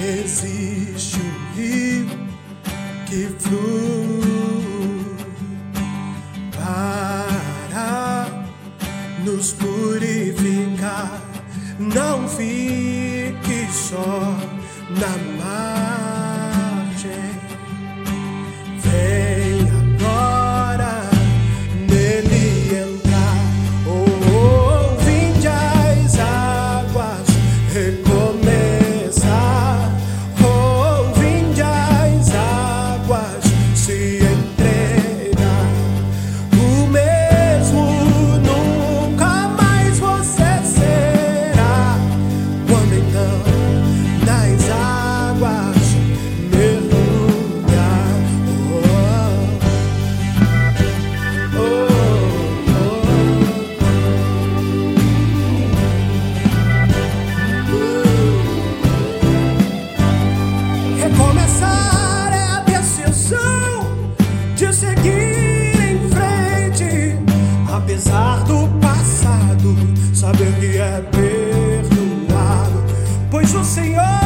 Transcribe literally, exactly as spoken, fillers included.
Existe um rio que flui para nos purificar. Não fique só na margem. Vem agora nele entrar. Oh, oh, vinde as águas recomeçar. Oh, vinde as águas se entregar. O mesmo nunca mais você será. Quando então nas águas mergulhar. Oh, oh, oh, oh. Recomeçar é a decisão de seguir em frente, apesar do passado, saber que é perdoado, pois o Senhor